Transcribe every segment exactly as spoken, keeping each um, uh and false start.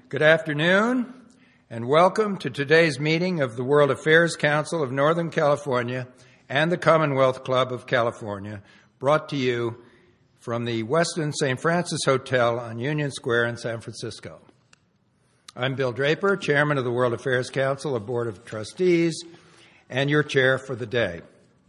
Good afternoon, and welcome to today's meeting of the World Affairs Council of Northern California and the Commonwealth Club of California, brought to you from the Westin Saint Francis Hotel on Union Square in San Francisco. I'm Bill Draper, Chairman of the World Affairs Council, a Board of Trustees, and your chair for the day.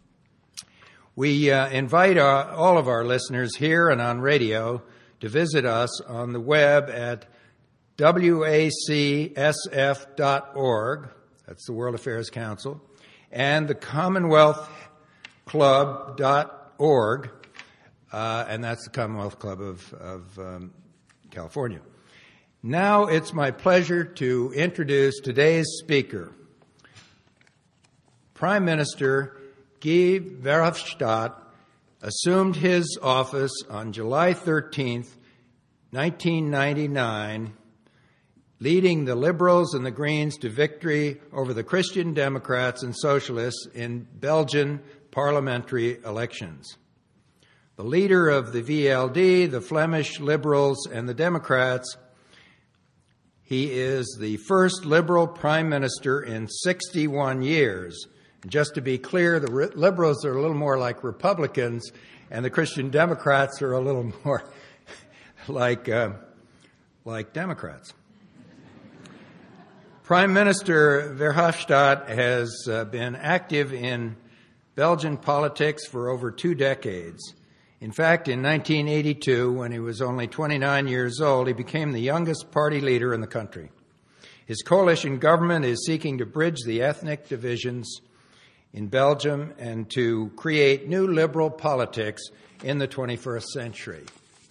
We uh, invite our, all of our listeners here and on radio to visit us on the web at W A C S F dot org, that's the World Affairs Council, and the Commonwealth Club dot org, uh, and that's the Commonwealth Club of, of um, California. Now it's my pleasure to introduce today's speaker, Prime Minister Guy Verhofstadt assumed his office on July thirteenth, nineteen ninety-nine, leading the Liberals and the Greens to victory over the Christian Democrats and Socialists in Belgian parliamentary elections. The leader of the V L D, the Flemish Liberals, and the Democrats, he is the first Liberal Prime Minister in sixty-one years. And just to be clear, the re- Liberals are a little more like Republicans, and the Christian Democrats are a little more like, uh, like Democrats. Prime Minister Verhofstadt has uh, been active in Belgian politics for over two decades. In fact, in nineteen eighty-two, when he was only twenty-nine years old, he became the youngest party leader in the country. His coalition government is seeking to bridge the ethnic divisions in Belgium and to create new liberal politics in the twenty-first century.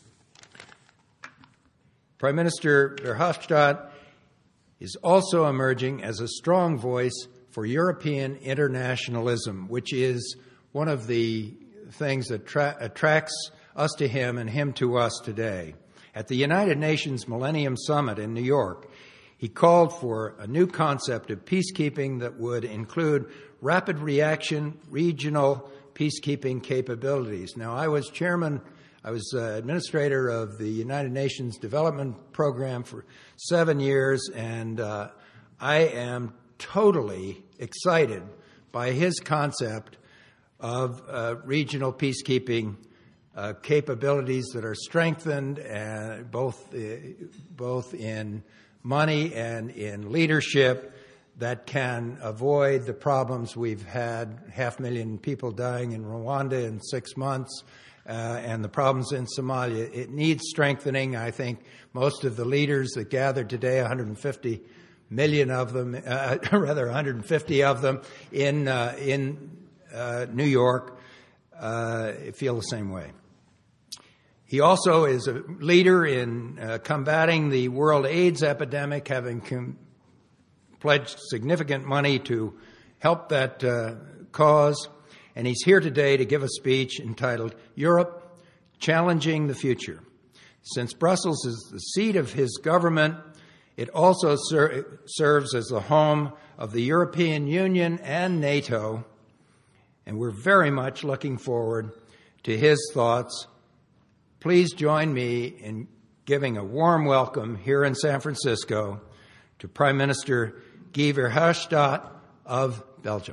Prime Minister Verhofstadt is also emerging as a strong voice for European internationalism, which is one of the things that tra- attracts us to him and him to us today. At the United Nations Millennium Summit in New York, he called for a new concept of peacekeeping that would include rapid reaction, regional peacekeeping capabilities. Now, I was chairman, I was uh, administrator of the United Nations Development Program for seven years, and uh, I am totally excited by his concept of uh, regional peacekeeping uh, capabilities that are strengthened uh, both, uh, both in money and in leadership, that can avoid the problems we've had, half a million people dying in Rwanda in six months, uh, and the problems in Somalia. It needs strengthening. I think most of the leaders that gathered today, one hundred fifty million of them, uh, rather one hundred fifty of them in uh, in uh, New York, uh, feel the same way. He also is a leader in uh, combating the world AIDS epidemic, having com- pledged significant money to help that uh, cause. And he's here today to give a speech entitled Europe, Challenging the Future. Since Brussels is the seat of his government, it also ser- serves as the home of the European Union and NATO. And we're very much looking forward to his thoughts. Please join me in giving a warm welcome here in San Francisco to Prime Minister Guy Verhofstadt of Belgium.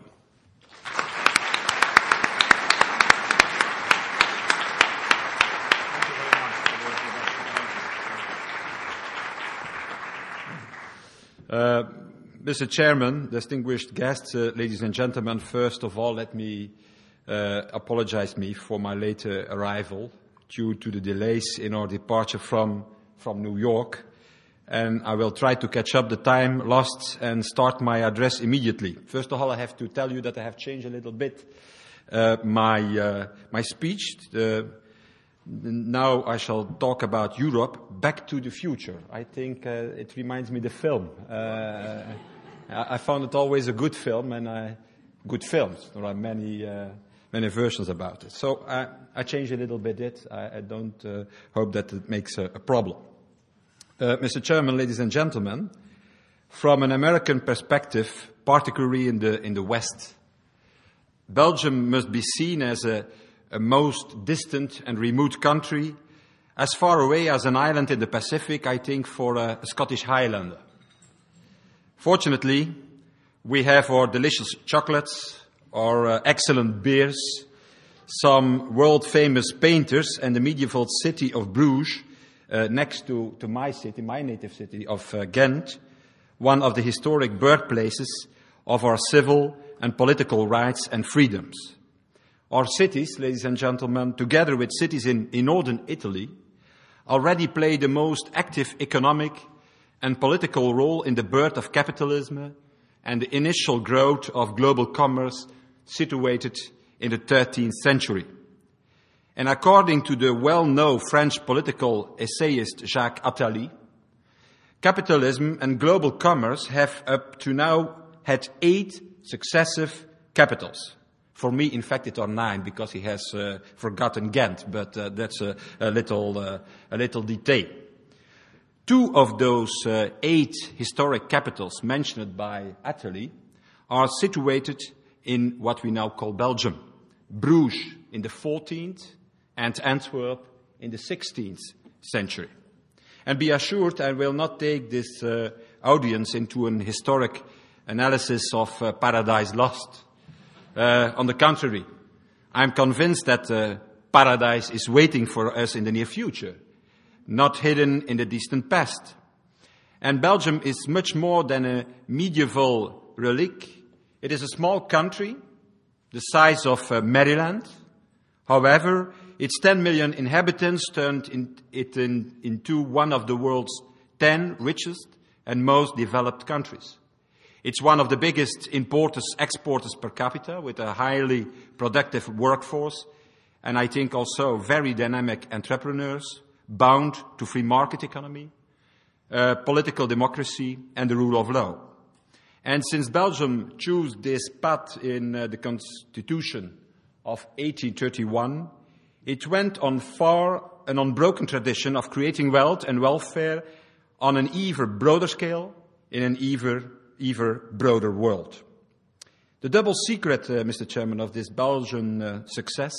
Uh, Mister Chairman, distinguished guests, uh, ladies and gentlemen, first of all, let me uh, apologize me for my late uh, arrival due to the delays in our departure from, from New York. And I will try to catch up the time lost and start my address immediately. First of all, I have to tell you that I have changed a little bit uh, my uh, my speech. Uh, now I shall talk about Europe, Back to the Future. I think uh, it reminds me of the film. Uh, I found it always a good film, and I, good films. There are many uh, many versions about it. So I, I changed a little bit it. I, I don't uh, hope that it makes a, a problem. Uh, Mister Chairman, ladies and gentlemen, from an American perspective, particularly in the in the West, Belgium must be seen as a, a most distant and remote country as far away as an island in the Pacific, I think, for a, a Scottish Highlander. Fortunately, we have our delicious chocolates, our uh, excellent beers, some world-famous painters, and the medieval city of Bruges, uh, next to, to my city, my native city of uh, Ghent, one of the historic birthplaces of our civil and political rights and freedoms. Our cities, ladies and gentlemen, together with cities in, in northern Italy, already play the most active economic and political role in the birth of capitalism and the initial growth of global commerce situated in the thirteenth century. And according to the well-known French political essayist Jacques Attali, capitalism and global commerce have up to now had eight successive capitals. For me, in fact, it are nine, because he has uh, forgotten Ghent, but uh, that's a, a little uh, a little detail. Two of those uh, eight historic capitals mentioned by Attali are situated in what we now call Belgium. Bruges in the fourteenth and Antwerp in the sixteenth century. And be assured, I will not take this uh, audience into an historic analysis of uh, Paradise Lost. Uh, on the contrary, I'm convinced that uh, paradise is waiting for us in the near future, not hidden in the distant past. And Belgium is much more than a medieval relic. It is a small country, the size of uh, Maryland. However, its ten million inhabitants turned in, it in, into one of the world's ten richest and most developed countries. It's one of the biggest importers, exporters per capita, with a highly productive workforce, and I think also very dynamic entrepreneurs, bound to free market economy, uh, political democracy, and the rule of law. And since Belgium chose this path in uh, the Constitution of eighteen thirty-one, it went on far an unbroken tradition of creating wealth and welfare on an even broader scale in an even even broader world. The double secret, uh, Mister Chairman, of this Belgian uh, success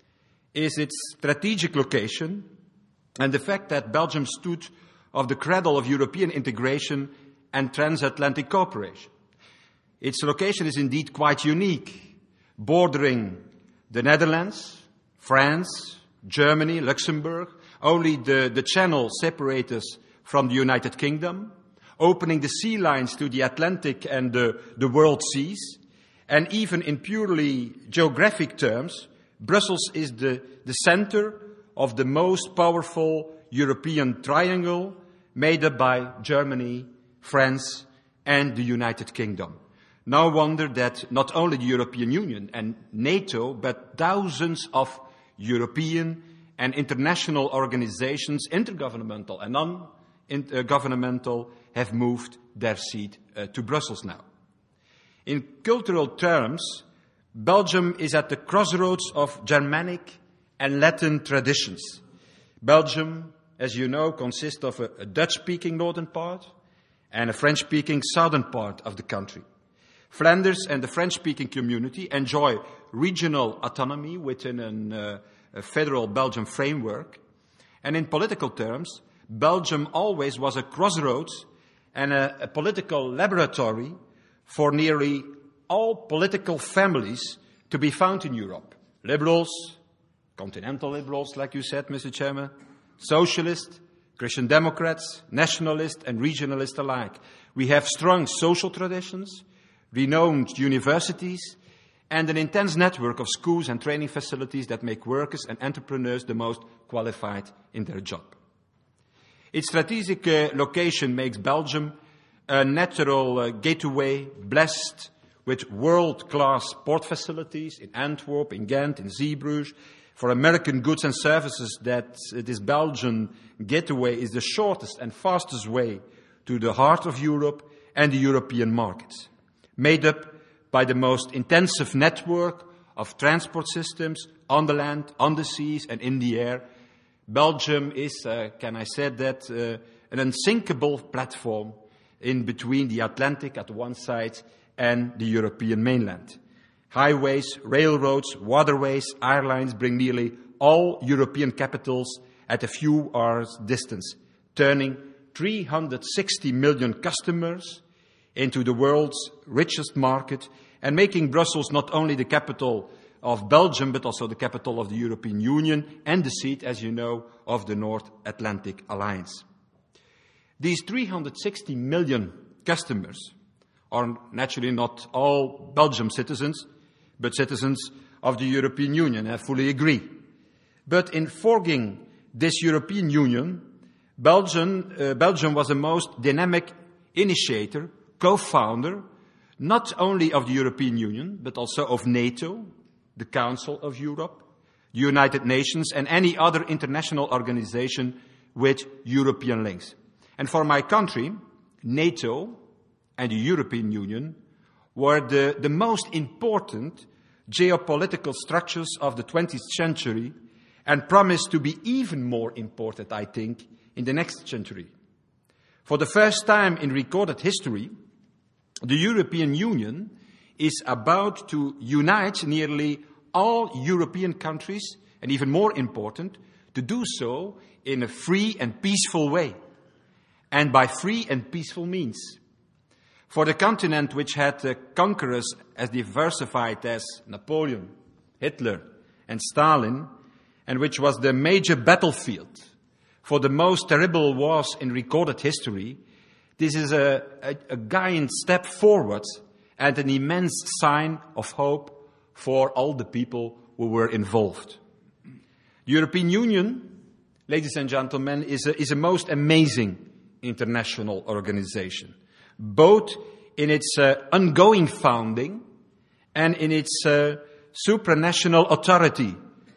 is its strategic location and the fact that Belgium stood of the cradle of European integration and transatlantic cooperation. Its location is indeed quite unique, bordering the Netherlands, France, Germany, Luxembourg. Only the, the channel separates us from the United Kingdom, opening the sea lines to the Atlantic and the, the world seas. And even in purely geographic terms, Brussels is the, the center of the most powerful European triangle made up by Germany, France, and the United Kingdom. No wonder that not only the European Union and NATO, but thousands of European and international organizations, intergovernmental and non-governmental, have moved their seat uh, to Brussels now. In cultural terms, Belgium is at the crossroads of Germanic and Latin traditions. Belgium, as you know, consists of a, a Dutch-speaking northern part and a French-speaking southern part of the country. Flanders and the French-speaking community enjoy regional autonomy within an, uh, a federal Belgian framework. And in political terms, Belgium always was a crossroads and a, a political laboratory for nearly all political families to be found in Europe. Liberals, continental liberals, like you said, Mister Chairman, socialists, Christian Democrats, nationalists and regionalists alike. We have strong social traditions, renowned universities, and an intense network of schools and training facilities that make workers and entrepreneurs the most qualified in their job. Its strategic uh, location makes Belgium a natural uh, gateway, blessed with world-class port facilities in Antwerp, in Ghent, in Zeebrugge. For American goods and services, that uh, this Belgian gateway is the shortest and fastest way to the heart of Europe and the European markets, made up by the most intensive network of transport systems on the land, on the seas, and in the air. Belgium is, uh, can I say that, uh, an unsinkable platform in between the Atlantic at one side and the European mainland. Highways, railroads, waterways, airlines bring nearly all European capitals at a few hours' distance, turning three hundred sixty million customers into the world's richest market and making Brussels not only the capital of Belgium, but also the capital of the European Union and the seat, as you know, of the North Atlantic Alliance. These three hundred sixty million customers are naturally not all Belgian citizens, but citizens of the European Union, I fully agree. But in forging this European Union, Belgium, uh, Belgium was the most dynamic initiator, co-founder, not only of the European Union, but also of NATO, the Council of Europe, the United Nations, and any other international organization with European links. And for my country, NATO and the European Union were the, the most important geopolitical structures of the twentieth century and promise to be even more important, I think, in the next century. For the first time in recorded history, the European Union is about to unite nearly all European countries, and even more important, to do so in a free and peaceful way, and by free and peaceful means. For the continent which had uh, conquerors as diversified as Napoleon, Hitler, and Stalin, and which was the major battlefield for the most terrible wars in recorded history, this is a, a, a giant step forward and an immense sign of hope for all the people who were involved. The European Union, ladies and gentlemen, is a, is a most amazing international organization, both in its uh, ongoing founding and in its uh, supranational authority,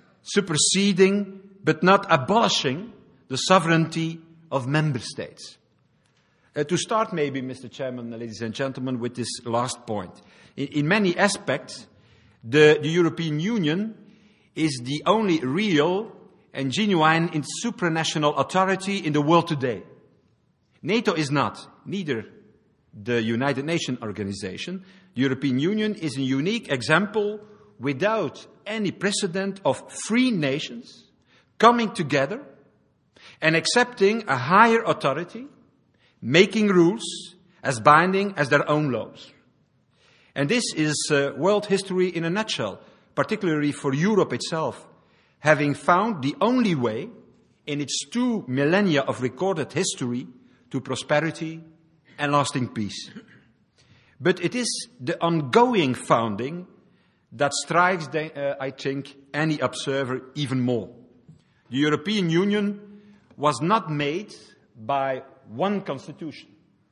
superseding but not abolishing the sovereignty of member states. Uh, to start maybe, Mister Chairman, ladies and gentlemen, with this last point. In, in many aspects, the, the European Union is the only real and genuine supranational authority in the world today. NATO is not, neither the United Nations organization. The European Union is a unique example without any precedent of free nations coming together and accepting a higher authority, making rules as binding as their own laws. And this is uh, world history in a nutshell, particularly for Europe itself, having found the only way in its two millennia of recorded history to prosperity and lasting peace. But it is the ongoing founding that strikes, the, uh, I think, any observer even more. The European Union was not made by one constitution,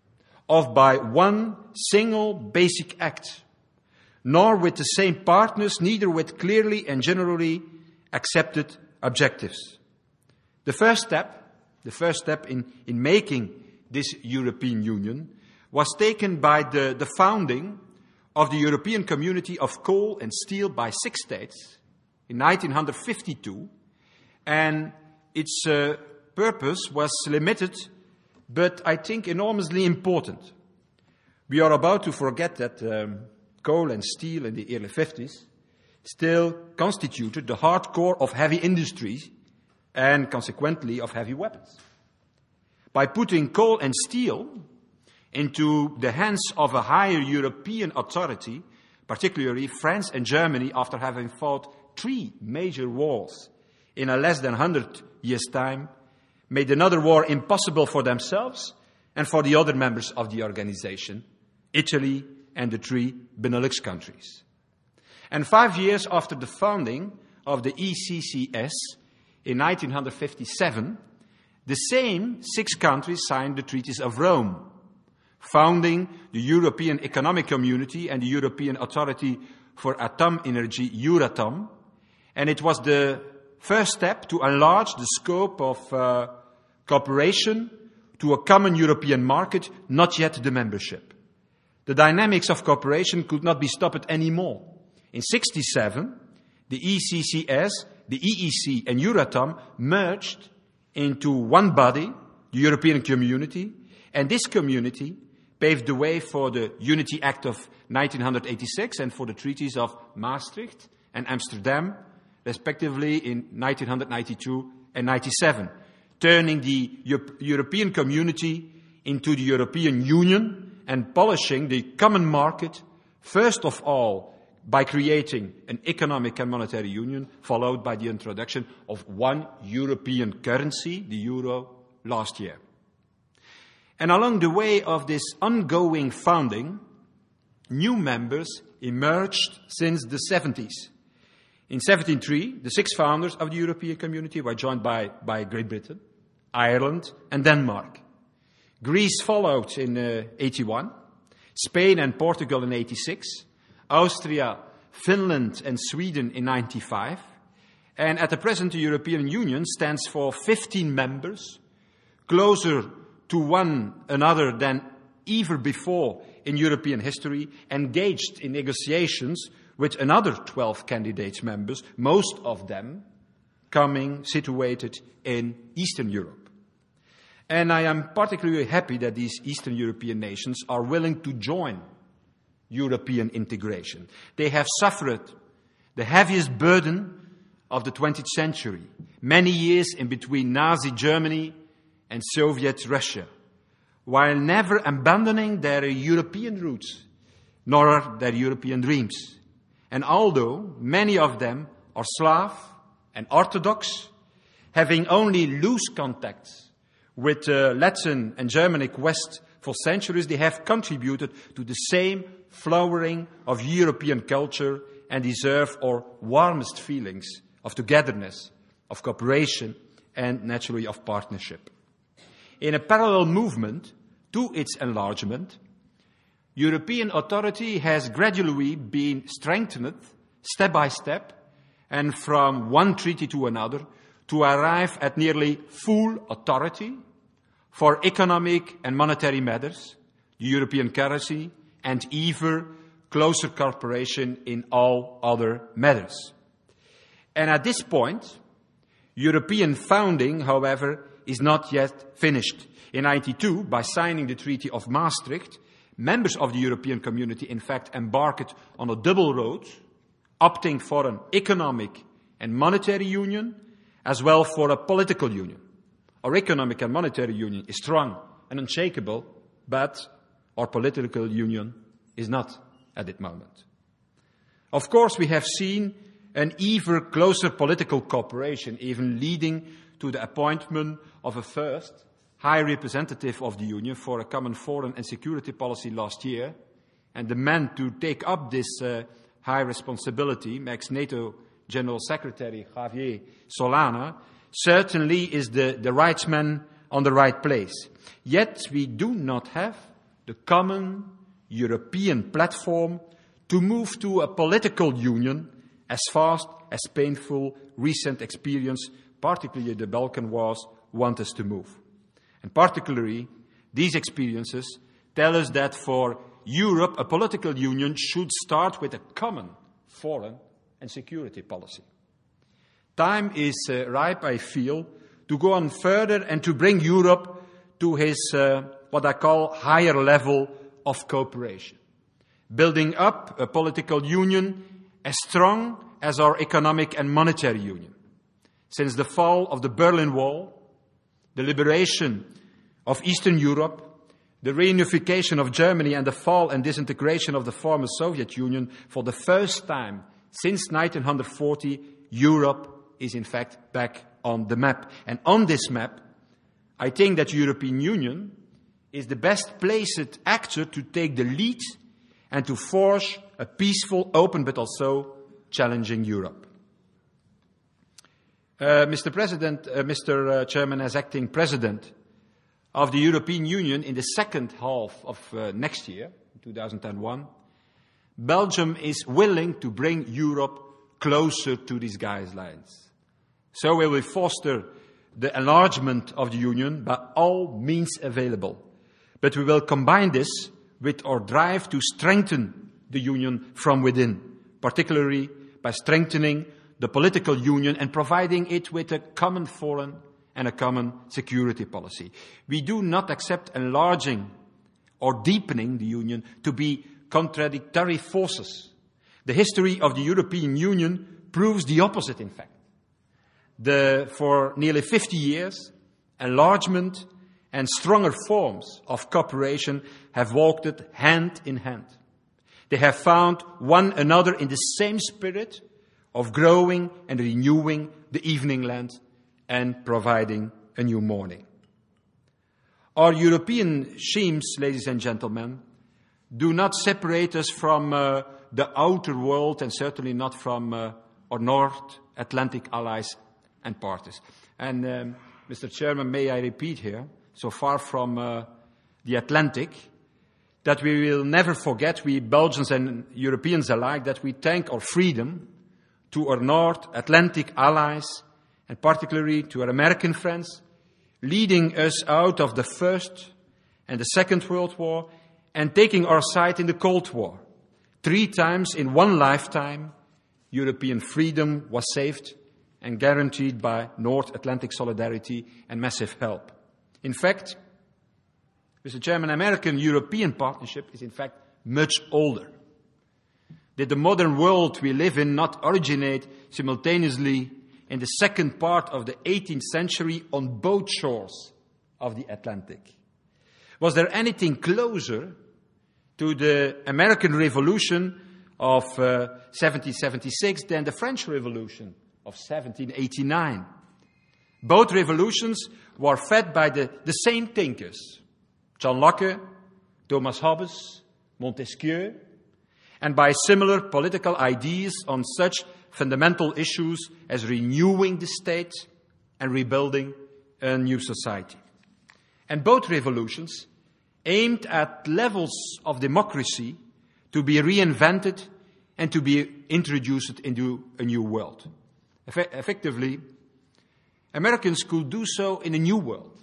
or by one single basic act, nor with the same partners, neither with clearly and generally accepted objectives. The first step, the first step in, in making this European Union was taken by the, the founding of the European Community of Coal and Steel by six states in nineteen fifty-two, and its uh, purpose was limited, but I think enormously important. We are about to forget that um, coal and steel in the early fifties still constituted the hardcore of heavy industries and consequently of heavy weapons. By putting coal and steel into the hands of a higher European authority, particularly France and Germany, after having fought three major wars in a less than one hundred years' time, made another war impossible for themselves and for the other members of the organization, Italy and the three Benelux countries. And five years after the founding of the E C C S in nineteen fifty-seven, the same six countries signed the Treaties of Rome, founding the European Economic Community and the European Authority for Atomic Energy, Euratom, and it was the first step to enlarge the scope of uh, cooperation to a common European market, not yet the membership. The dynamics of cooperation could not be stopped anymore. In sixty-seven, the E C C S, the E E C and Euratom merged into one body, the European Community, and this community paved the way for the Unity Act of nineteen eighty-six and for the treaties of Maastricht and Amsterdam, respectively in nineteen ninety-two ninety-seven, turning the European Community into the European Union and polishing the common market, first of all by creating an economic and monetary union, followed by the introduction of one European currency, the euro, last year. And along the way of this ongoing founding, new members emerged since the seventies. In seventeen oh three, the six founders of the European Community were joined by, by Great Britain, Ireland and Denmark. Greece followed in uh, eighty-one, Spain and Portugal in eighty-six, Austria, Finland and Sweden in ninety-five, and at the present the European Union stands for fifteen members, closer to one another than ever before in European history, engaged in negotiations with another twelve candidate members, most of them coming situated in Eastern Europe. And I am particularly happy that these Eastern European nations are willing to join European integration. They have suffered the heaviest burden of the twentieth century, many years in between Nazi Germany and Soviet Russia, while never abandoning their European roots, nor their European dreams. And although many of them are Slav and Orthodox, having only loose contacts with uh, Latin and Germanic West for centuries, they have contributed to the same flowering of European culture and deserve our warmest feelings of togetherness, of cooperation, and naturally of partnership. In a parallel movement to its enlargement, European authority has gradually been strengthened step by step and from one treaty to another to arrive at nearly full authority for economic and monetary matters, the European currency, and even closer cooperation in all other matters. And at this point, European founding, however, is not yet finished. In ninety-two, by signing the Treaty of Maastricht, members of the European Community, in fact, embarked on a double road, opting for an economic and monetary union, as well for a political union. Our economic and monetary union is strong and unshakable, but our political union is not at that moment. Of course, we have seen an ever closer political cooperation, even leading to the appointment of a first High Representative of the Union for a common foreign and security policy last year. And the man to take up this uh, high responsibility, ex-NATO General Secretary Javier Solana, certainly is the, the right man on the right place. Yet we do not have the common European platform to move to a political union as fast as painful recent experience, particularly the Balkan Wars, want us to move. And particularly, these experiences tell us that for Europe, a political union should start with a common foreign and security policy. Time is uh, ripe, I feel, to go on further and to bring Europe to his, uh, what I call, higher level of cooperation. Building up a political union as strong as our economic and monetary union. Since the fall of the Berlin Wall, the liberation of Eastern Europe, the reunification of Germany and the fall and disintegration of the former Soviet Union, for the first time since nineteen forty, Europe is in fact back on the map. And on this map, I think that the European Union is the best placed actor to take the lead and to forge a peaceful, open, but also challenging Europe. Uh, Mister President, uh, Mister Uh, Chairman, as acting President of the European Union in the second half of uh, next year, two thousand one, Belgium is willing to bring Europe closer to these guidelines. So we will foster the enlargement of the Union by all means available. But we will combine this with our drive to strengthen the Union from within, particularly by strengthening the political union and providing it with a common foreign and a common security policy. We do not accept enlarging or deepening the Union to be contradictory forces. The history of the European Union proves the opposite, in fact. the, for nearly fifty years, enlargement and stronger forms of cooperation have walked it hand in hand. They have found one another in the same spirit of growing and renewing the evening land and providing a new morning. Our European schemes, ladies and gentlemen, do not separate us from uh, the outer world and certainly not from uh, our North Atlantic allies and partners. And, um, Mister Chairman, may I repeat here, so far from uh, the Atlantic, that we will never forget, we Belgians and Europeans alike, that we thank our freedom to our North Atlantic allies, and particularly to our American friends, leading us out of the First and the Second World War and taking our side in the Cold War. Three times in one lifetime, European freedom was saved and guaranteed by North Atlantic solidarity and massive help. In fact, Mister Chairman, American-European partnership is in fact much older. Did the modern world we live in not originate simultaneously in the second part of the eighteenth century on both shores of the Atlantic? Was there anything closer to the American Revolution of uh, seventeen seventy-six than the French Revolution of seventeen eighty-nine? Both revolutions were fed by the, the same thinkers, John Locke, Thomas Hobbes, Montesquieu, and by similar political ideas on such fundamental issues as renewing the state and rebuilding a new society. And both revolutions aimed at levels of democracy to be reinvented and to be introduced into a new world. Eff- effectively, Americans could do so in a new world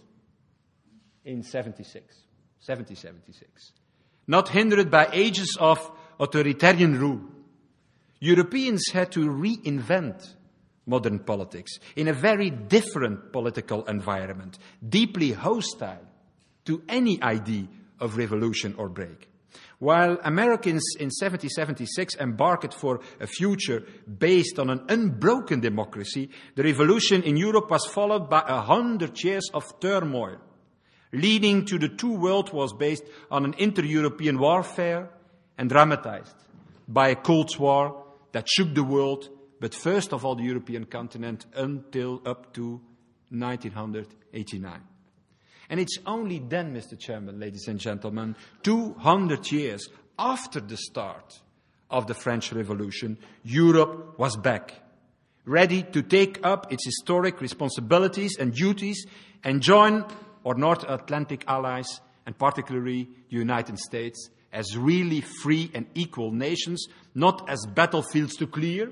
in seventy-six, seventeen seventy-six, not hindered by ages of authoritarian rule. Europeans had to reinvent modern politics in a very different political environment, deeply hostile to any idea of revolution or break. While Americans in seventeen seventy-six embarked for a future based on an unbroken democracy, the revolution in Europe was followed by a hundred years of turmoil, leading to the two world wars based on an inter-European warfare and dramatized by a Cold War that shook the world, but first of all the European continent until up to nineteen eighty-nine. And it's only then, Mister Chairman, ladies and gentlemen, two hundred years after the start of the French Revolution, Europe was back, ready to take up its historic responsibilities and duties and join our North Atlantic allies, and particularly the United States, as really free and equal nations, not as battlefields to clear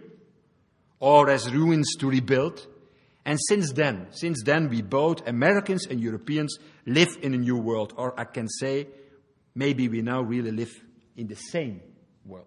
or as ruins to rebuild. And since then, since then, we both, Americans and Europeans, live in a new world. Or I can say, maybe we now really live in the same world.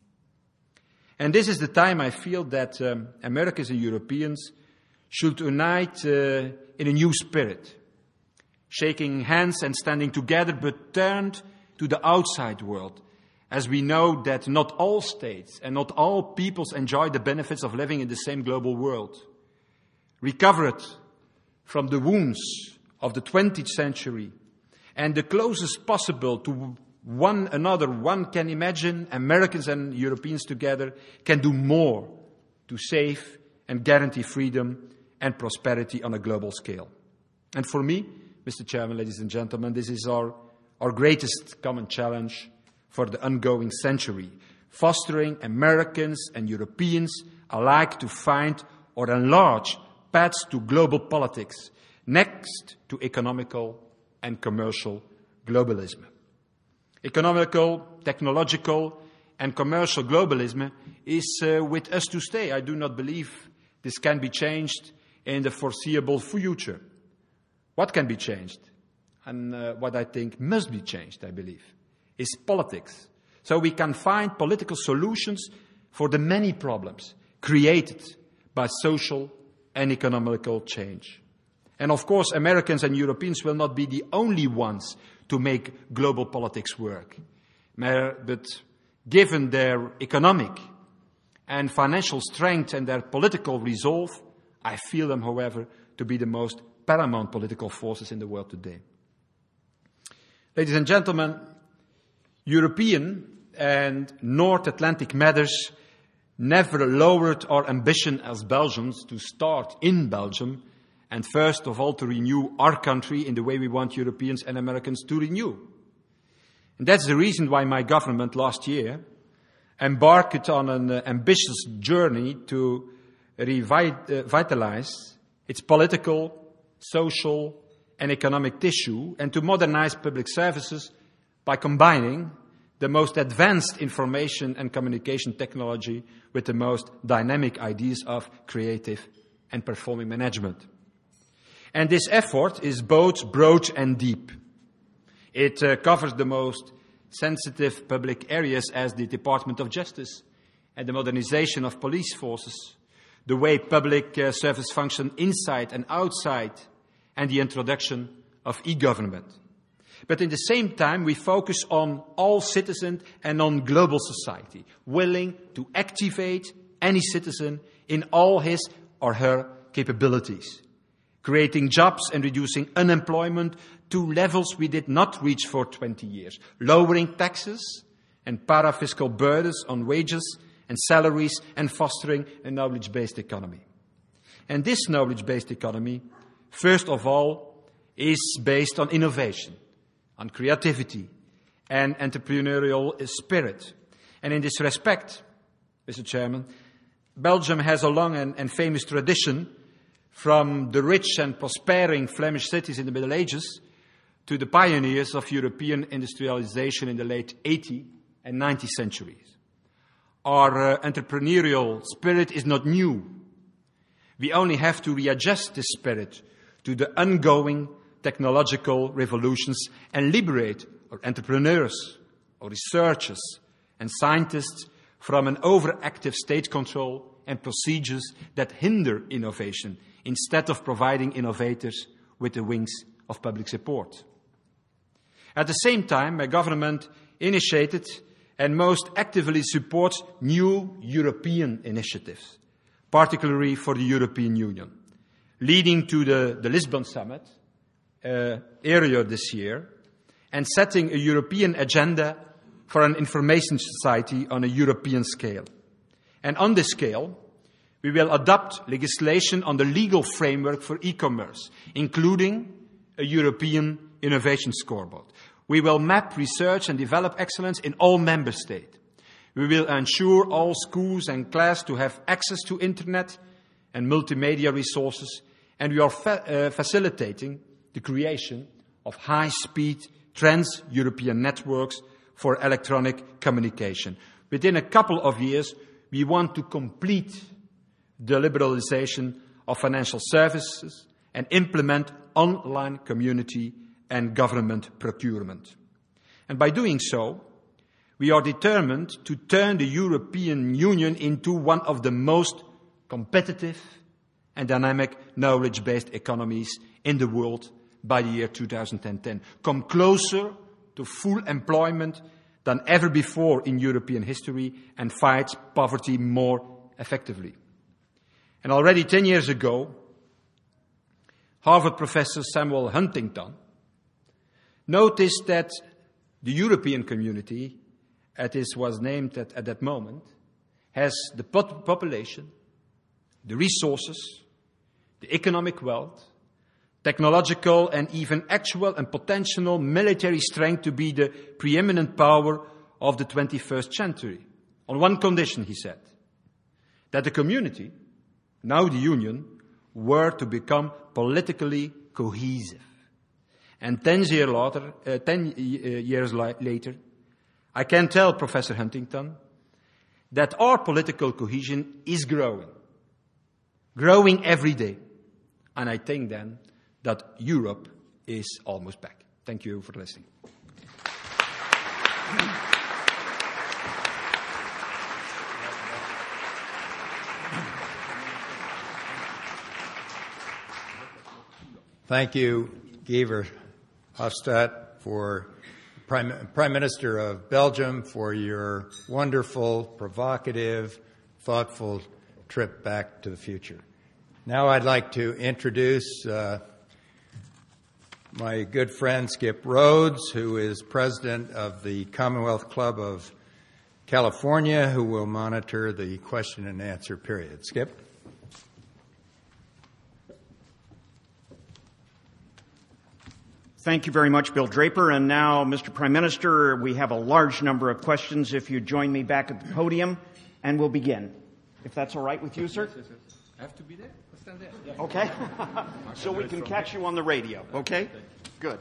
And this is the time I feel that um, Americans and Europeans should unite uh, in a new spirit, shaking hands and standing together, but turned to the outside world, as we know that not all states and not all peoples enjoy the benefits of living in the same global world. Recovered from the wounds of the twentieth century and the closest possible to one another one can imagine, Americans and Europeans together can do more to save and guarantee freedom and prosperity on a global scale. And for me, Mister Chairman, ladies and gentlemen, this is our, our greatest common challenge for the ongoing century, fostering Americans and Europeans alike to find or enlarge paths to global politics, next to economical and commercial globalism. Economical, technological, and commercial globalism is uh, with us to stay. I do not believe this can be changed in the foreseeable future. What can be changed, and uh, what I think must be changed, I believe, is politics. So we can find political solutions for the many problems created by social and economical change. And of course, Americans and Europeans will not be the only ones to make global politics work. But given their economic and financial strength and their political resolve, I feel them, however, to be the most paramount political forces in the world today. Ladies and gentlemen, European and North Atlantic matters never lowered our ambition as Belgians to start in Belgium and first of all to renew our country in the way we want Europeans and Americans to renew. And that's the reason why my government last year embarked on an uh, ambitious journey to revitalize its political, social and economic tissue and to modernize public services by combining the most advanced information and communication technology with the most dynamic ideas of creative and performing management. And this effort is both broad and deep. It uh, covers the most sensitive public areas as the Department of Justice and the modernization of police forces, the way public uh, service function inside and outside, and the introduction of e-government. But in the same time, we focus on all citizens and on global society, willing to activate any citizen in all his or her capabilities, creating jobs and reducing unemployment to levels we did not reach for twenty years, lowering taxes and para-fiscal burdens on wages and salaries, and fostering a knowledge-based economy. And this knowledge-based economy, first of all, is based on innovation, on creativity and entrepreneurial spirit. And in this respect, Mister Chairman, Belgium has a long and, and famous tradition from the rich and prospering Flemish cities in the Middle Ages to the pioneers of European industrialization in the late eighteenth and nineteenth centuries. Our uh, entrepreneurial spirit is not new. We only have to readjust this spirit to the ongoing technological revolutions and liberate our entrepreneurs, our researchers and scientists from an overactive state control and procedures that hinder innovation instead of providing innovators with the wings of public support. At the same time, my government initiated and most actively supports new European initiatives, particularly for the European Union, leading to the, the Lisbon Summit uh, earlier this year and setting a European agenda for an information society on a European scale. And on this scale, we will adopt legislation on the legal framework for e-commerce, including a European innovation scoreboard. We will map research and develop excellence in all member states. We will ensure all schools and classes to have access to internet and multimedia resources, and we are fa- uh, facilitating the creation of high-speed trans-European networks for electronic communication. Within a couple of years, we want to complete the liberalization of financial services and implement online community and government procurement. And by doing so, we are determined to turn the European Union into one of the most competitive and dynamic knowledge-based economies in the world by the year two thousand ten, come closer to full employment than ever before in European history, and fight poverty more effectively. And already ten years ago, Harvard professor Samuel Huntington noticed that the European community, as it was named at, at that moment, has the pot- population, the resources, the economic wealth, technological and even actual and potential military strength to be the preeminent power of the twenty-first century. On one condition, he said, that the community, now the Union, were to become politically cohesive. And ten, year later, uh, ten years later, I can tell Professor Huntington that our political cohesion is growing, growing every day. And I think then that Europe is almost back. Thank you for listening. Thank you, Guy Verhofstadt, for Prime, Prime Minister of Belgium, for your wonderful, provocative, thoughtful trip back to the future. Now I'd like to introduce uh, my good friend Skip Rhodes, who is president of the Commonwealth Club of California, who will monitor the question and answer period. Skip? Thank you very much, Bill Draper. And now, Mister Prime Minister, we have a large number of questions. If you join me back at the podium, and we'll begin. If that's all right with you, sir? Yes, yes, yes. I have to be there? I'll stand there. Yeah. Okay. So we can catch you on the radio, okay? Good.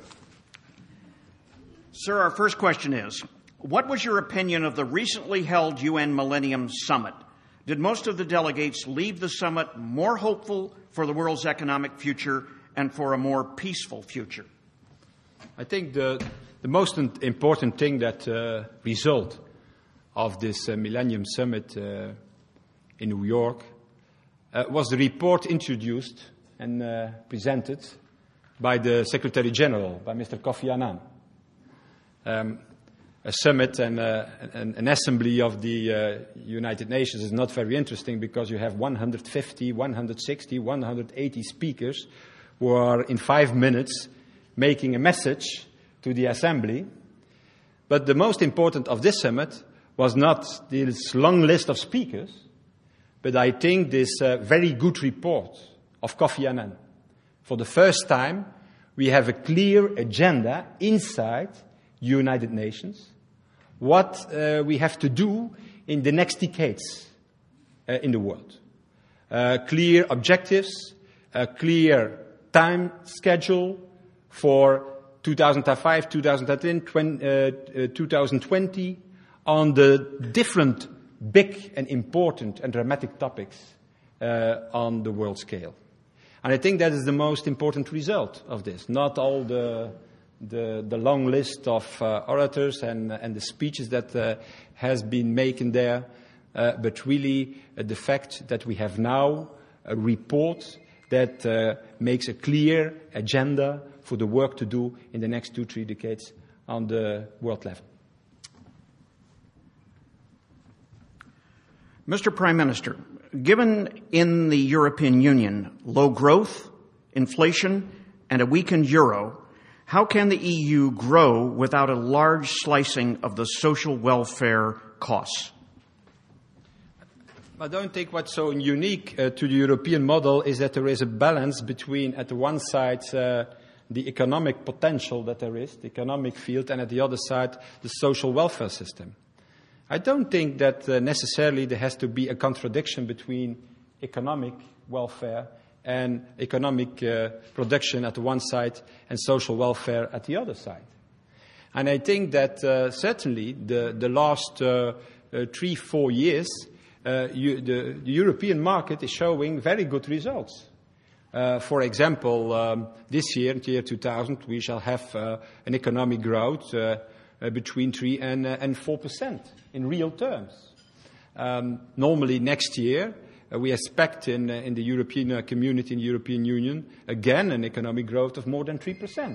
Sir, our first question is, what was your opinion of the recently held U N Millennium Summit? Did most of the delegates leave the summit more hopeful for the world's economic future and for a more peaceful future? I think the, the most important thing that uh, result of this uh, Millennium Summit uh, in New York uh, was the report introduced and uh, presented by the Secretary General, by Mister Kofi Annan. Um, a summit and uh, an, an assembly of the uh, United Nations is not very interesting because you have one hundred fifty, one hundred sixty, one hundred eighty speakers who are in five minutes making a message to the assembly. But the most important of this summit was not this long list of speakers, but I think this uh, very good report of Kofi Annan. For the first time, we have a clear agenda inside the United Nations, what uh, we have to do in the next decades uh, in the world. Uh, clear objectives, a clear time schedule for two thousand five, two thousand ten, two thousand twenty on the different big and important and dramatic topics uh, on the world scale. And I think that is the most important result of this. Not all the the, the long list of uh, orators and, and the speeches that uh, has been making there, uh, but really uh, the fact that we have now a report that uh, makes a clear agenda for the work to do in the next two, three decades on the world level. Mister Prime Minister, given in the European Union low growth, inflation, and a weakened euro, how can the E U grow without a large slicing of the social welfare costs? I don't think what's so unique uh, to the European model is that there is a balance between, at the one side, uh, the economic potential that there is, the economic field, and at the other side, the social welfare system. I don't think that uh, necessarily there has to be a contradiction between economic welfare and economic uh, production at the one side and social welfare at the other side. And I think that uh, certainly the, the last uh, uh, three, four years, uh, you, the, the European market is showing very good results. Uh, for example, um, this year, in the year two thousand, we shall have uh, an economic growth uh, uh, between three and, uh, and four percent in real terms. Um, normally next year, uh, we expect in, uh, in the European uh, community, in the European Union, again, an economic growth of more than three percent.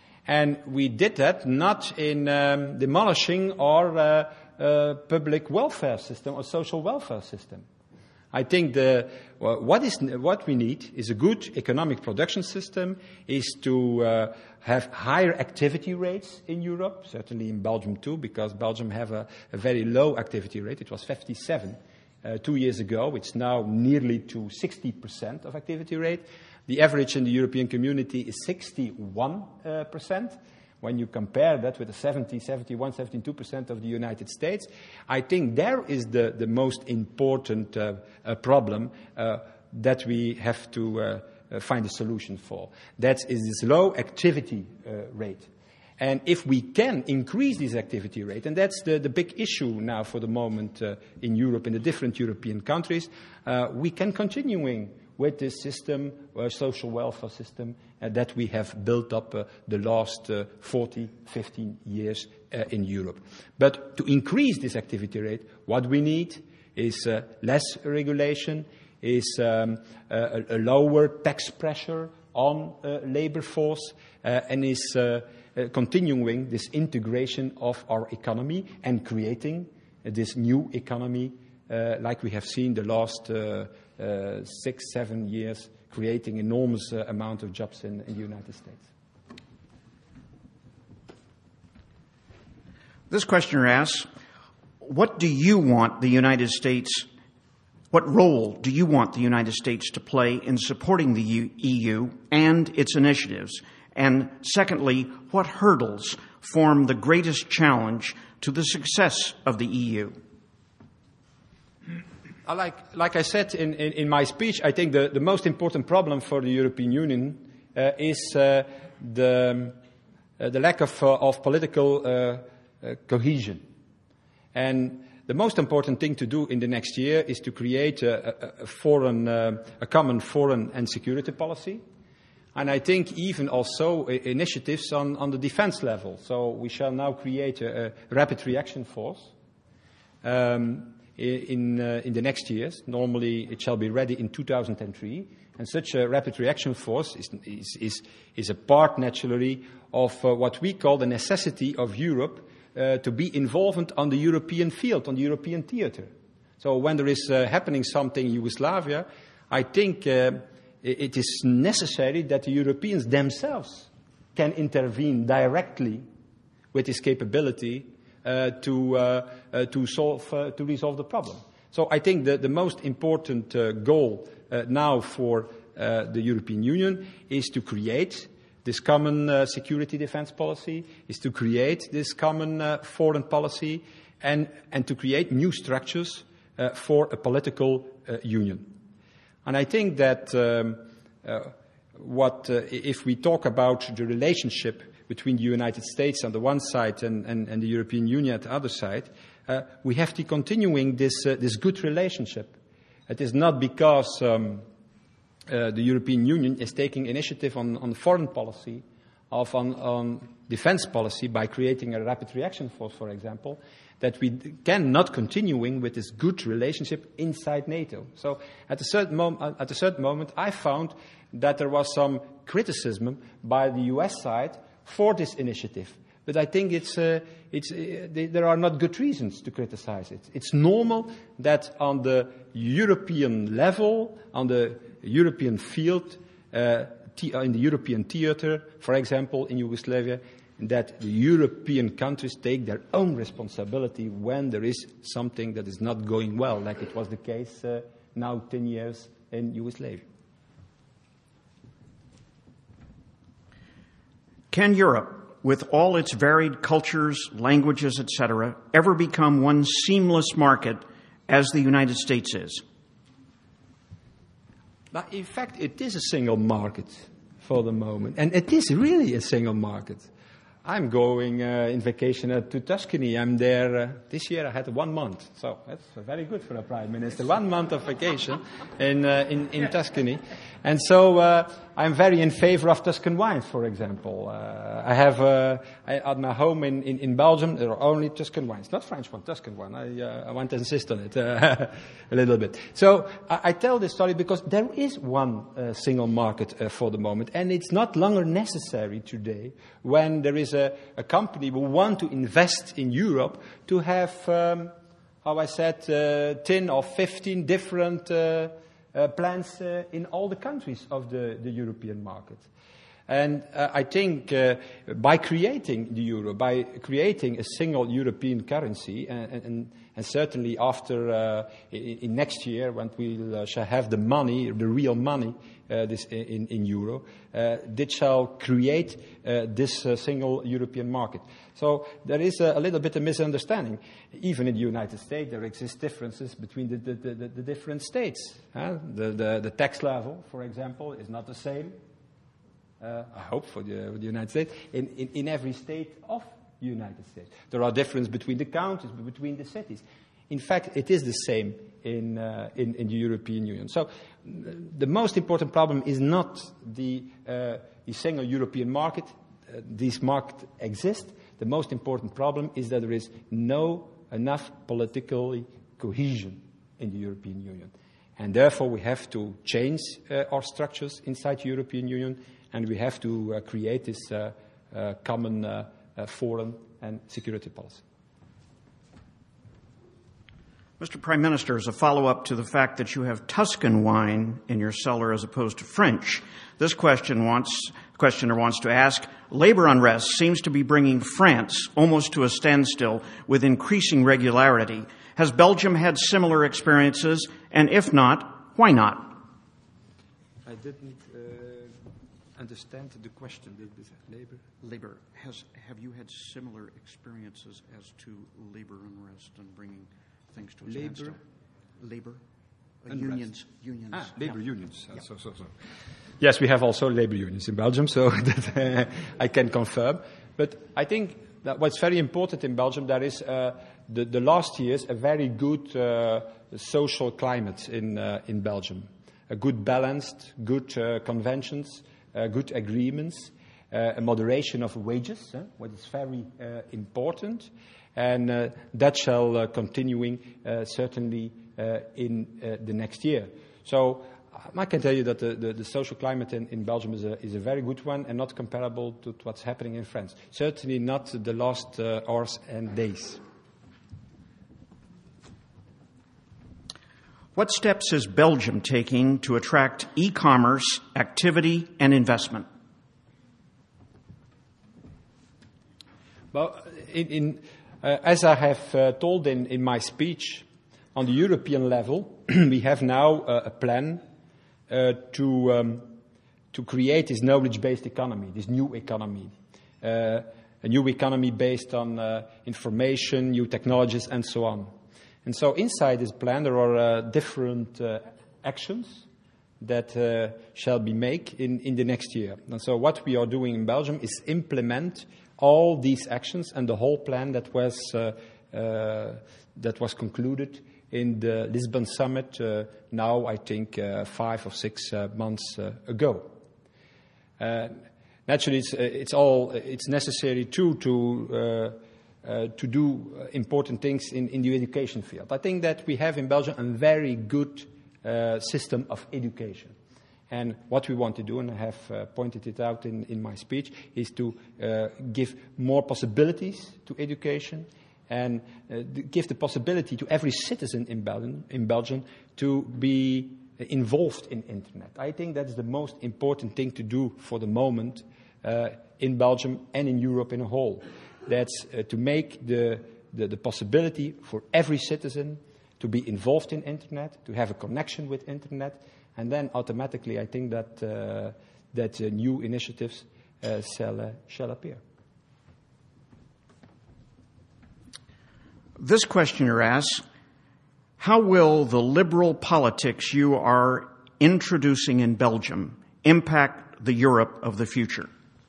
And we did that not in um, demolishing our uh, uh, public welfare system or social welfare system. I think the, well, what, is, what we need is a good economic production system, is to uh, have higher activity rates in Europe, certainly in Belgium too, because Belgium have a, a very low activity rate. It was fifty-seven uh, two years ago. It's now nearly to sixty percent of activity rate. The average in the European community is sixty-one percent. When you compare that with the seventy, seventy-one, seventy-two percent of the United States, I think there is the, the most important uh, uh, problem uh, that we have to uh, uh, find a solution for. That is this low activity uh, rate. And if we can increase this activity rate, and that's the, the big issue now for the moment uh, in Europe, in the different European countries, uh, we can continuing with this system, uh, social welfare system, uh, that we have built up uh, the last uh, forty, fifteen years uh, in Europe. But to increase this activity rate, what we need is uh, less regulation, is um, a, a lower tax pressure on uh, labor force, uh, and is uh, uh, continuing this integration of our economy and creating uh, this new economy uh, like we have seen the last uh, uh, six, seven years, creating enormous uh, amount of jobs in, in the United States. This questioner asks, what do you want the United States, what role do you want the United States to play in supporting the E U and its initiatives? And secondly, what hurdles form the greatest challenge to the success of the E U? Like, like I said in, in, in my speech, I think the, the most important problem for the European Union uh, is uh, the, uh, the lack of, uh, of political uh, uh, cohesion. And the most important thing to do in the next year is to create a, a, a, foreign, uh, a common foreign and security policy. And I think even also uh, initiatives on, on the defense level. So we shall now create a, a rapid reaction force. Um, In, uh, in the next years. Normally it shall be ready in two thousand three, and such a rapid reaction force is, is, is, is a part naturally of uh, what we call the necessity of Europe uh, to be involved on the European field, on the European theater. So when there is uh, happening something in Yugoslavia, I think uh, it is necessary that the Europeans themselves can intervene directly with this capability Uh, to uh, uh, to solve uh, to resolve the problem. So I think that the most important uh, goal uh, now for uh, the European Union is to create this common uh, security defense policy, is to create this common uh, foreign policy, and and to create new structures uh, for a political uh, union. And I think that um, uh, what uh, if we talk about the relationship between the United States on the one side and, and, and the European Union at the other side, uh, we have to continuing this, uh, this good relationship. It is not because um, uh, the European Union is taking initiative on, on foreign policy, of on, on defense policy by creating a rapid reaction force, for example, that we can not continuing with this good relationship inside NATO. So at a certain, mom- at a certain moment, I found that there was some criticism by the U S side for this initiative. But I think it's, uh, it's, uh, they, there are not good reasons to criticize it. It's normal that on the European level, on the European field, uh, th- in the European theater, for example, in Yugoslavia, that the European countries take their own responsibility when there is something that is not going well, like it was the case uh, now ten years in Yugoslavia. Can Europe, with all its varied cultures, languages, et cetera, ever become one seamless market as the United States is? But in fact, it is a single market for the moment. And it is really a single market. I'm going uh, in vacation uh, to Tuscany. I'm there uh, this year. I had one month, so that's very good for a prime minister. One month of vacation in uh, in, in Tuscany, and so uh, I'm very in favor of Tuscan wines, for example. Uh, I have uh, I, at my home in, in, in Belgium there are only Tuscan wines, not French one, Tuscan one. I uh, I want to insist on it uh, a little bit. So I, I tell this story because there is one uh, single market uh, for the moment, and it's not longer necessary today when there is a A, a company who want to invest in Europe to have, um, how I said, uh, ten or fifteen different uh, uh, plants uh, in all the countries of the, the European market. And uh, I think uh, by creating the euro, by creating a single European currency, and, and, and certainly after uh, in, in next year when we uh, shall have the money, the real money, uh, this in, in euro, uh, this shall create uh, this uh, single European market. So there is a, a little bit of misunderstanding. Even in the United States, there exist differences between the, the, the, the different states. Huh? The, the, the tax level, for example, is not the same. Uh, I hope for the, for the United States, in, in, in every state of the United States. There are differences between the counties, between the cities. In fact, it is the same in, uh, in, in the European Union. So the most important problem is not the, uh, the single European market. Uh, this market exists. The most important problem is that there is no enough political cohesion in the European Union. And therefore, we have to change uh, our structures inside the European Union, and we have to uh, create this uh, uh, common uh, uh, foreign and security policy. Mister Prime Minister, as a follow-up to the fact that you have Tuscan wine in your cellar as opposed to French, this question wants, questioner wants to ask, labor unrest seems to be bringing France almost to a standstill with increasing regularity. Has Belgium had similar experiences? And if not, why not? I didn't uh, understand the question. Labor? Labor. Has, have you had similar experiences as to labor unrest and bringing things to a labor, standstill? Labor, uh, unions, unions. Ah, labor yeah. unions. Uh, yeah. so, so, so. Yes, we have also labor unions in Belgium, so that uh, I can confirm. But I think that what's very important in Belgium, there is uh, the, the last years a very good uh, social climate in uh, in Belgium, a good balanced, good uh, conventions, uh, good agreements, uh, a moderation of wages, uh, what is very uh, important. And uh, that shall uh, continuing uh, certainly uh, in uh, the next year. So I can tell you that the, the, the social climate in, in Belgium is a, is a very good one and not comparable to, to what's happening in France. Certainly not the last uh, hours and days. What steps is Belgium taking to attract e-commerce activity and investment? Well, in... in Uh, as I have uh, told in, in my speech, on the European level, we have now uh, a plan uh, to um, to create this knowledge-based economy, this new economy, uh, a new economy based on uh, information, new technologies, and so on. And so inside this plan, there are uh, different uh, actions that uh, shall be made in, in the next year. And so what we are doing in Belgium is implement all these actions and the whole plan that was uh, uh, that was concluded in the Lisbon summit uh, now, I think, uh, five or six uh, months uh, ago. Uh, naturally, it's, uh, it's all it's necessary too to uh, uh, to do important things in, in the education field. I think that we have in Belgium a very good uh, system of education. And what we want to do, and I have uh, pointed it out in, in my speech, is to uh, give more possibilities to education and uh, give the possibility to every citizen in Belgium, in Belgium to be involved in internet. I think that's the most important thing to do for the moment uh, in Belgium and in Europe in a whole. That's uh, to make the, the, the possibility for every citizen to be involved in internet, to have a connection with internet. And then automatically, I think that uh, that uh, new initiatives uh, shall, uh, shall appear. This questioner asks, how will the liberal politics you are introducing in Belgium impact the Europe of the future?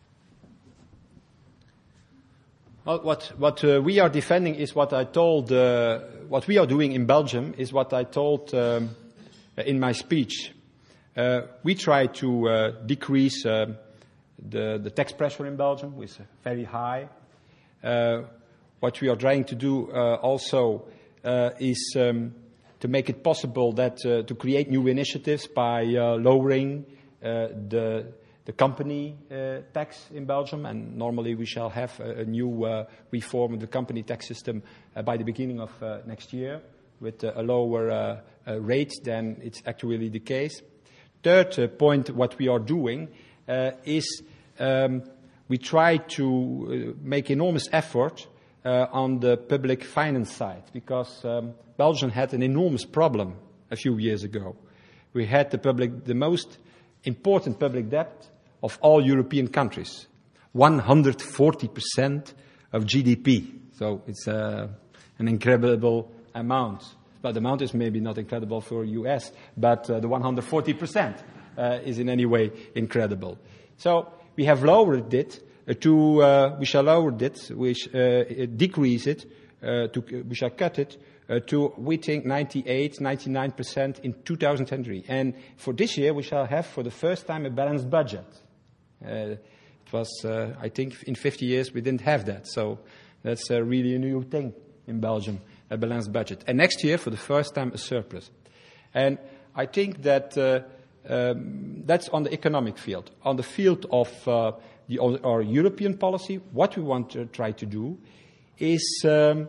Well, what what uh, we are defending is what I told. Uh, what we are doing in Belgium is what I told um, in my speech. Uh, we try to uh, decrease uh, the, the tax pressure in Belgium, which is very high. Uh, what we are trying to do uh, also uh, is um, to make it possible that uh, to create new initiatives by uh, lowering uh, the the company uh, tax in Belgium, and normally we shall have a, a new uh, reform of the company tax system uh, by the beginning of uh, next year with uh, a lower uh, uh, rate than it's actually the case. Third uh, point, what we are doing uh, is um, we try to uh, make enormous effort uh, on the public finance side, because um, Belgium had an enormous problem a few years ago. We had the public, the most important public debt of all European countries, one hundred forty percent of G D P. So it's uh, an incredible amount. But the amount is maybe not incredible for U S, but uh, the one hundred forty percent uh, is in any way incredible. So we have lowered it uh, to, uh, we shall lower it, we sh- uh, decrease it, uh, to, we shall cut it uh, to, we think, ninety-eight, ninety-nine percent in two thousand three. And for this year, we shall have for the first time a balanced budget. Uh, it was, uh, I think, in fifty years we didn't have that. So that's uh, really a new thing in Belgium, a balanced budget. And next year, for the first time, a surplus. And I think that uh, um, that's on the economic field. On the field of uh, the, our European policy, what we want to try to do is um,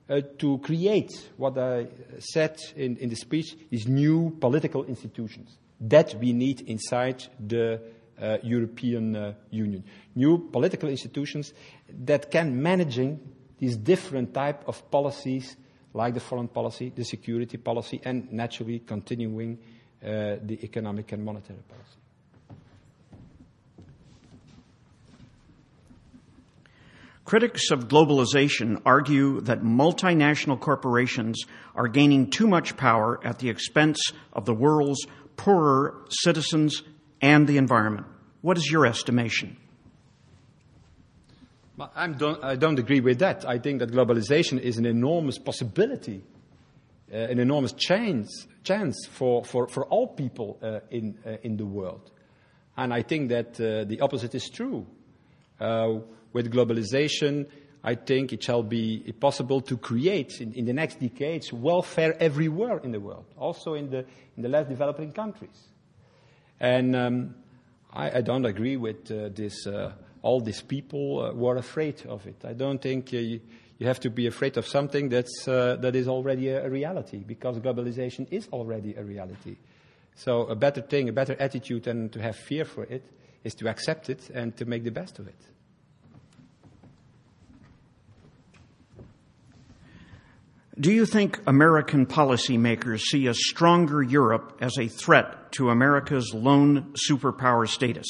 uh, to create what I said in, in the speech, these new political institutions that we need inside the uh, European uh, Union. New political institutions that can managing these different type of policies, like the foreign policy, the security policy, and naturally continuing uh, the economic and monetary policy. Critics of globalization argue that multinational corporations are gaining too much power at the expense of the world's poorer citizens and the environment. What is your estimation? I don't, I don't agree with that. I think that globalization is an enormous possibility, uh, an enormous chance, chance for, for, for all people uh, in, uh, in the world. And I think that uh, the opposite is true. Uh, with globalization, I think it shall be possible to create in, in the next decades welfare everywhere in the world, also in the, in the less developing countries. And um, I, I don't agree with uh, this. Uh, all these people uh, were afraid of it. I don't think uh, you, you have to be afraid of something that's, uh, that is already a, a reality, because globalization is already a reality. So a better thing, a better attitude than to have fear for it is to accept it and to make the best of it. Do you think American policymakers see a stronger Europe as a threat to America's lone superpower status?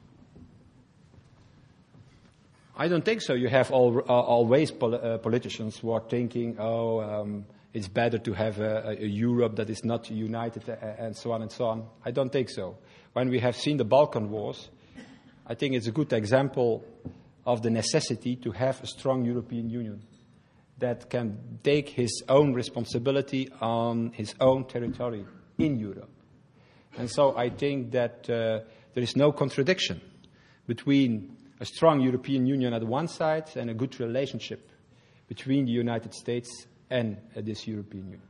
I don't think so. You have all, uh, always pol- uh, politicians who are thinking, oh, um, it's better to have a, a Europe that is not united, uh, and so on and so on. I don't think so. When we have seen the Balkan Wars, I think it's a good example of the necessity to have a strong European Union that can take his own responsibility on his own territory in Europe. And so I think that uh, there is no contradiction between a strong European Union at one side and a good relationship between the United States and uh, this European Union.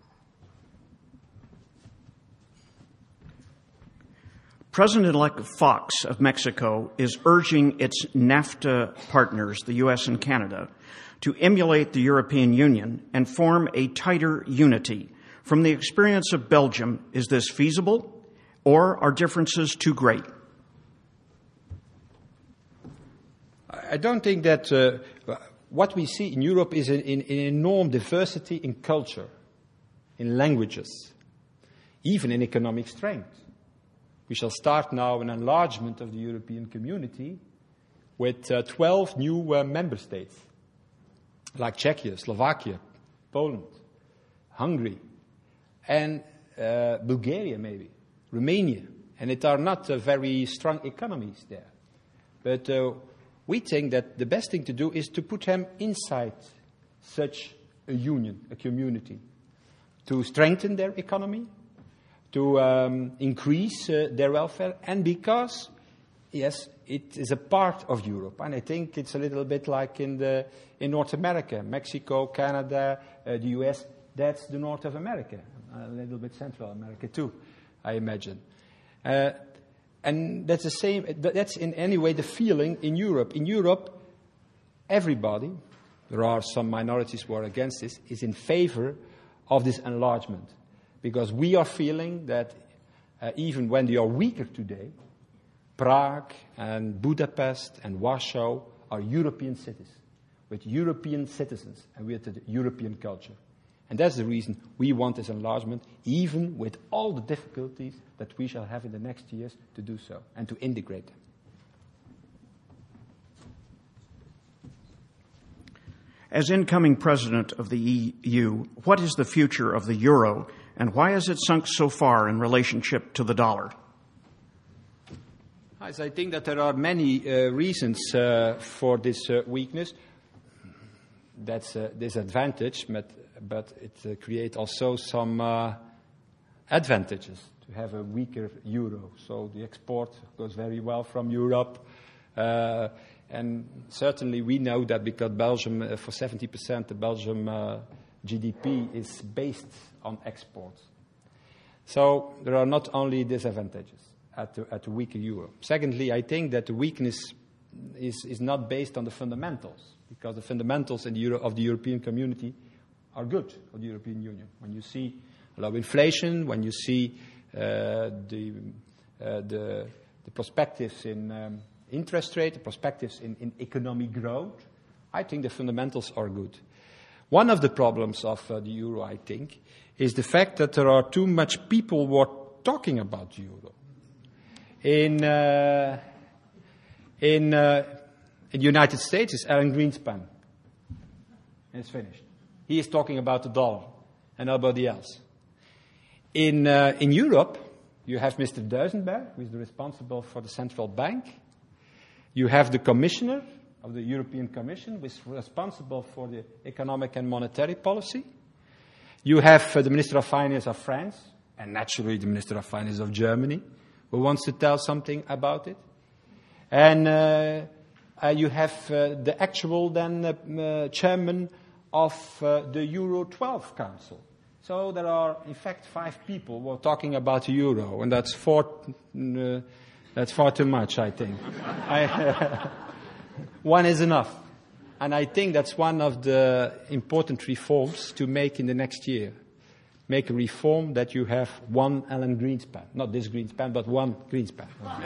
President-elect Fox of Mexico is urging its NAFTA partners, the U S and Canada, to emulate the European Union and form a tighter unity. From the experience of Belgium, is this feasible, or are differences too great? I don't think that uh, what we see in Europe is an, an, an enormous diversity in culture, in languages, even in economic strength. We shall start now an enlargement of the European community with uh, twelve new uh, member states, like Czechia, Slovakia, Poland, Hungary, and uh, Bulgaria maybe, Romania. And it are not uh, very strong economies there. But uh, we think that the best thing to do is to put them inside such a union, a community, to strengthen their economy, to um, increase uh, their welfare, and because, yes, it is a part of Europe. And I think it's a little bit like in the in North America, Mexico, Canada, uh, the U S, that's the North of America, a little bit Central America too, I imagine. Uh, and that's the same, that's in any way the feeling in Europe. In Europe, everybody, there are some minorities who are against this, is in favor of this enlargement. Because we are feeling that uh, even when they are weaker today, Prague and Budapest and Warsaw are European cities, with European citizens and with the European culture. And that's the reason we want this enlargement, even with all the difficulties that we shall have in the next years to do so and to integrate them. As incoming president of the E U, what is the future of the euro, and why has it sunk so far in relationship to the dollar? Yes, I think that there are many uh, reasons uh, for this uh, weakness. That's a disadvantage, but, but it uh, creates also some uh, advantages to have a weaker euro. So the export goes very well from Europe. Uh, and certainly we know that because Belgium, uh, for seventy percent, the Belgium uh, G D P is based on exports. So there are not only disadvantages at the, at the weaker euro. Secondly, I think that the weakness is, is not based on the fundamentals, because the fundamentals in the Euro, of the European community are good for the European Union. When you see low inflation, when you see uh, the, uh, the, the perspectives in um, interest rate, the perspectives in, in economic growth, I think the fundamentals are good. One of the problems of uh, the euro, I think, is the fact that there are too much people who are talking about the euro. In uh, in, uh, in the United States, it's Alan Greenspan. And it's finished. He is talking about the dollar and nobody else. In uh, in Europe, you have Mister Duisenberg, who is responsible for the central bank. You have the commissioner of the European Commission, who is responsible for the economic and monetary policy. You have uh, the Minister of Finance of France, and naturally the Minister of Finance of Germany, who wants to tell something about it. And uh, uh, you have uh, the actual then uh, uh, chairman of uh, the Euro twelve Council. So there are, in fact, five people who are talking about the euro, and that's four. Uh, that's far too much, I think. I, uh, one is enough, and I think that's one of the important reforms to make in the next year. Make a reform that you have one Alan Greenspan, not this Greenspan, but one Greenspan.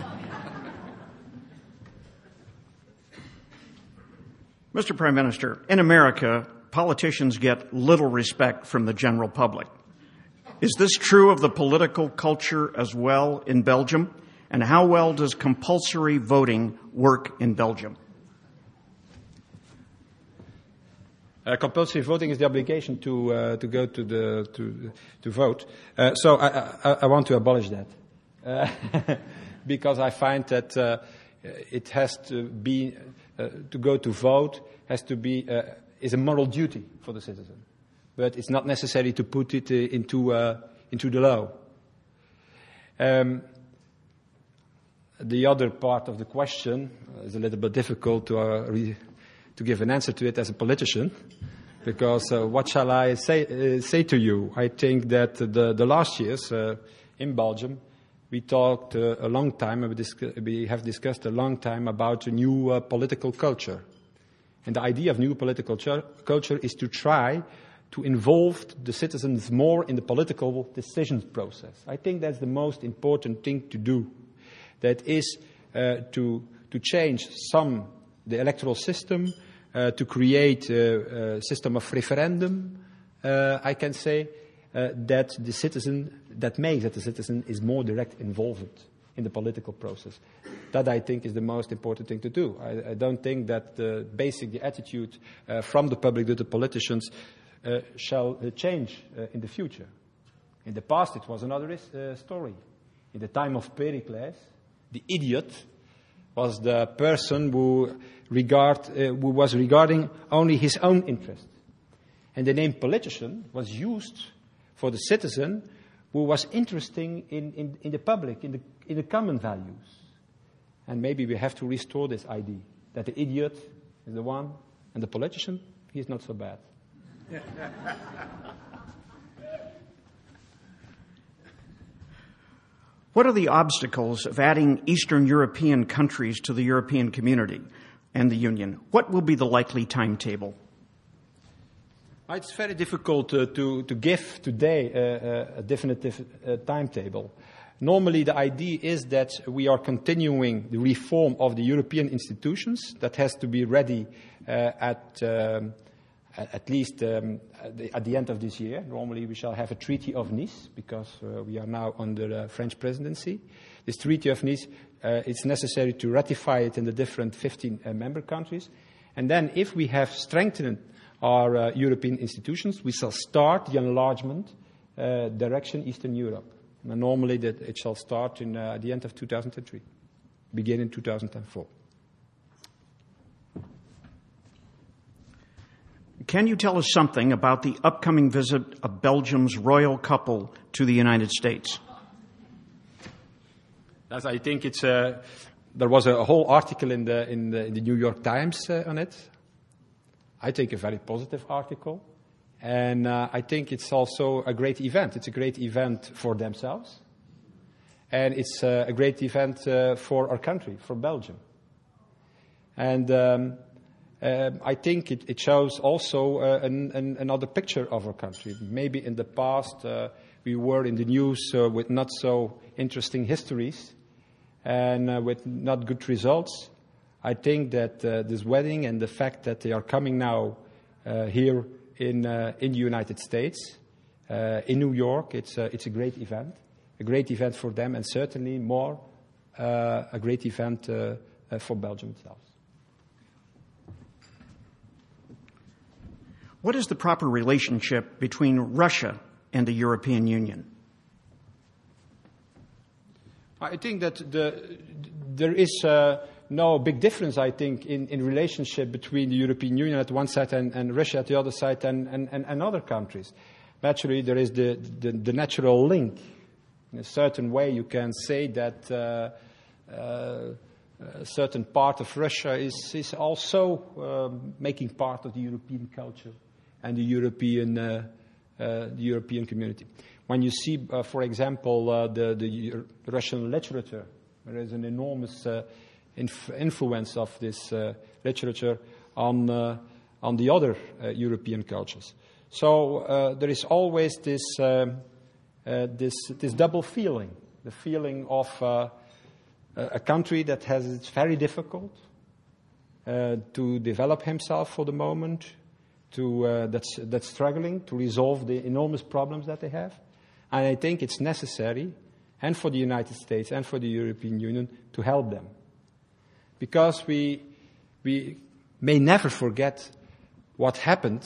Mister Prime Minister, in America, politicians get little respect from the general public. Is this true of the political culture as well in Belgium? And how well does compulsory voting work in Belgium? Uh, compulsory voting is the obligation to uh, to go to the to to vote. Uh, so I, I, I want to abolish that uh, because I find that uh, it has to be uh, to go to vote has to be uh, is a moral duty for the citizen, but it's not necessary to put it uh, into uh, into the law. Um, the other part of the question is a little bit difficult to. Uh, re- to give an answer to it as a politician, because uh, what shall I say, uh, say to you? I think that the, the last years uh, in Belgium, we talked uh, a long time, we, discuss, we have discussed a long time about a new uh, political culture. And the idea of new political ch- culture is to try to involve the citizens more in the political decisions process. I think that's the most important thing to do. That is uh, to, to change some the electoral system, uh, to create a, a system of referendum, uh, I can say, uh, that the citizen, that makes that the citizen is more direct involved in the political process. That, I think, is the most important thing to do. I, I don't think that the basic the attitude uh, from the public to the politicians uh, shall uh, change uh, in the future. In the past, it was another uh, story. In the time of Pericles, the idiot was the person who regard uh, who was regarding only his own interest, and the name politician was used for the citizen who was interested in, in, in the public, in the in the common values. And maybe we have to restore this idea that the idiot is the one, and the politician, he is not so bad. What are the obstacles of adding Eastern European countries to the European community and the Union? What will be the likely timetable? It's very difficult uh, to, to give today uh, a definitive uh, timetable. Normally the idea is that we are continuing the reform of the European institutions that has to be ready uh, at um, at least um, at, the, at the end of this year. Normally we shall have a Treaty of Nice, because uh, we are now under the French presidency. This Treaty of Nice, uh, it's necessary to ratify it in the different fifteen uh, member countries. And then if we have strengthened our uh, European institutions, we shall start the enlargement uh, direction Eastern Europe. And normally that it shall start in uh, the end of two thousand three, begin in two thousand four. Can you tell us something about the upcoming visit of Belgium's royal couple to the United States? As I think it's a, there was a whole article in the, in the, in the New York Times uh, on it. I think a very positive article. And uh, I think it's also a great event. It's a great event for themselves. And it's uh, a great event uh, for our country, for Belgium. And um, um, I think it, it shows also uh, an, an, another picture of our country. Maybe in the past uh, we were in the news uh, with not so interesting histories and uh, with not good results. I think that uh, this wedding and the fact that they are coming now uh, here in uh, in the United States, uh, in New York, it's a, it's a great event, a great event for them, and certainly more uh, a great event uh, uh, for Belgium itself. What is the proper relationship between Russia and the European Union? I think that the, there is uh, no big difference, I think, in, in relationship between the European Union at one side and, and Russia at the other side and, and, and, and other countries. Naturally, there is the, the, the natural link. In a certain way, you can say that uh, uh, a certain part of Russia is, is also uh, making part of the European culture and the European, uh, uh, the European community. When you see, uh, for example, uh, the, the Russian literature, there is an enormous uh, inf- influence of this uh, literature on uh, on the other uh, European cultures. So uh, there is always this um, uh, this this double feeling: the feeling of uh, a country that has it's very difficult uh, to develop himself for the moment, to uh, that's that's struggling to resolve the enormous problems that they have. And I think it's necessary, and for the United States and for the European Union, to help them. Because we, we may never forget what happened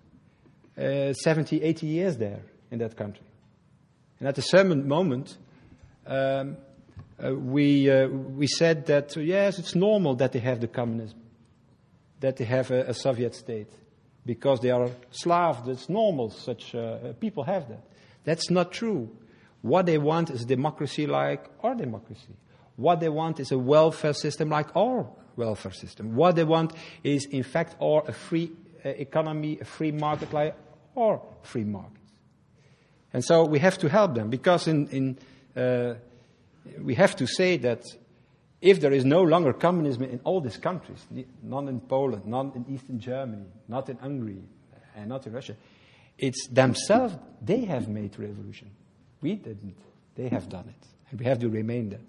uh, seventy, eighty years there in that country. And at a certain moment, um, uh, we, uh, we said that, uh, yes, it's normal that they have the communism, that they have a, a Soviet state, because they are Slav, it's normal, such uh, people have that. That's not true. What they want is democracy like our democracy. What they want is a welfare system like our welfare system. What they want is, in fact, our a free uh, economy, a free market like our free markets. And so we have to help them, because in, in uh, we have to say that if there is no longer communism in all these countries, none in Poland, none in Eastern Germany, not in Hungary, and not in Russia, it's themselves, they have made revolution. We didn't. They have done it. And we have to remain that.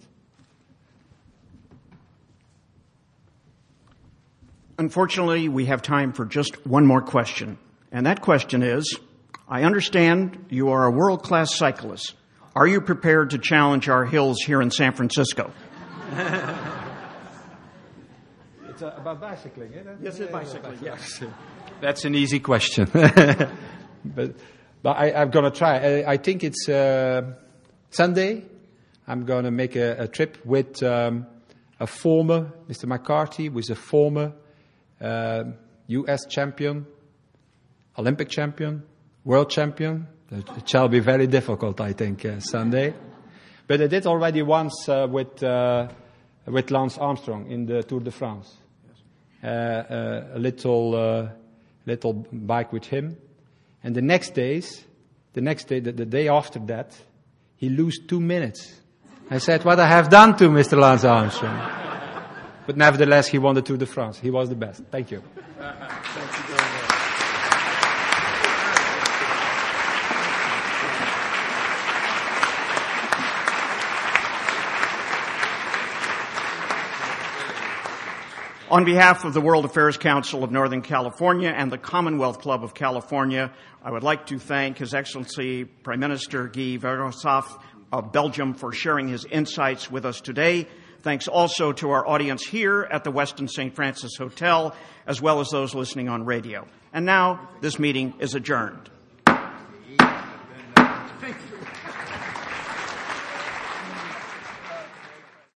Unfortunately, we have time for just one more question. And that question is, I understand you are a world-class cyclist. Are you prepared to challenge our hills here in San Francisco? It's uh, about bicycling, isn't it? Yes, it's bicycling, yes. That's an easy question. But, but I, I'm going to try. I, I think it's uh, Sunday. I'm going to make a, a trip with um, a former, Mister McCarthy, who is a former uh, U S champion, Olympic champion, world champion. It shall be very difficult, I think, uh, Sunday. But I did already once uh, with uh, with Lance Armstrong in the Tour de France. Uh, uh, a little uh, little bike with him. And the next days, the next day, the, the day after that, he lost two minutes. I said, what I have done to Mister Lance Armstrong. But nevertheless, he won the Tour de France. He was the best. Thank you. Thank you very much. On behalf of the World Affairs Council of Northern California and the Commonwealth Club of California, I would like to thank His Excellency Prime Minister Guy Verhofstadt of Belgium for sharing his insights with us today. Thanks also to our audience here at the Westin Saint Francis Hotel, as well as those listening on radio. And now, this meeting is adjourned. Thank you.